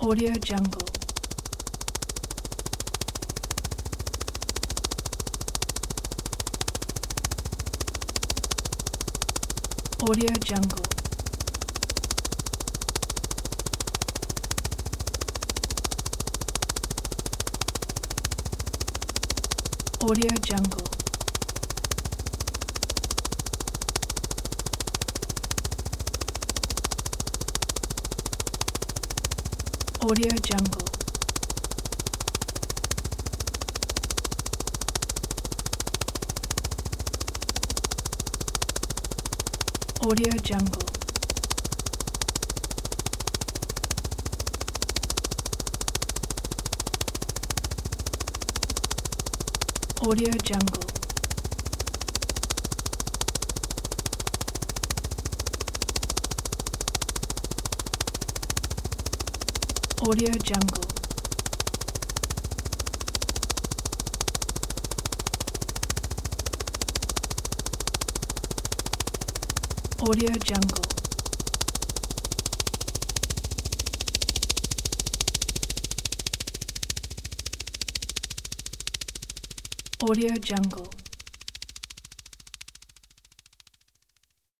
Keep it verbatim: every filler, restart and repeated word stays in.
Audio Jungle. Audio Jungle. Audio Jungle. Audio Jungle. Audio Jungle. Audio Jungle. Audio Jungle. Audio Jungle. Audio Jungle.